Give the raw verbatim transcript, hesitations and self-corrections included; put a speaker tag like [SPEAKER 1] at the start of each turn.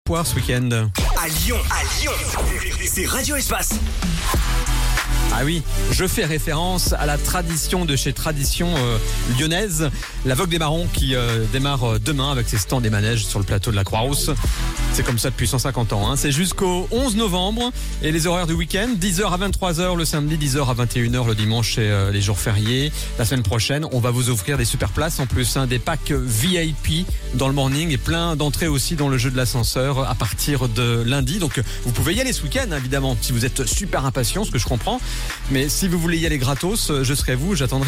[SPEAKER 1] d'espoir ce week-end.
[SPEAKER 2] À Lyon, à Lyon, c'est Radio Espace.
[SPEAKER 1] Ah oui, je fais référence à la tradition de chez Tradition euh, lyonnaise, la Vogue des Marrons qui euh, démarre demain avec ses stands et manèges sur le plateau de la Croix-Rousse. C'est comme ça depuis cent cinquante ans. Hein. C'est jusqu'au onze novembre et les horaires du week-end, dix heures à vingt-trois heures le samedi, dix heures à vingt et une heures le dimanche et euh, les jours fériés. La semaine prochaine, on va vous offrir des super places en plus, hein, des packs V I P dans le morning et plein d'entrées aussi dans le jeu de l'ascenseur à partir de lundi. Donc vous pouvez y aller ce week-end évidemment si vous êtes super impatient, ce que je comprends. Mais si vous voulez y aller gratos, je serai vous, j'attendrai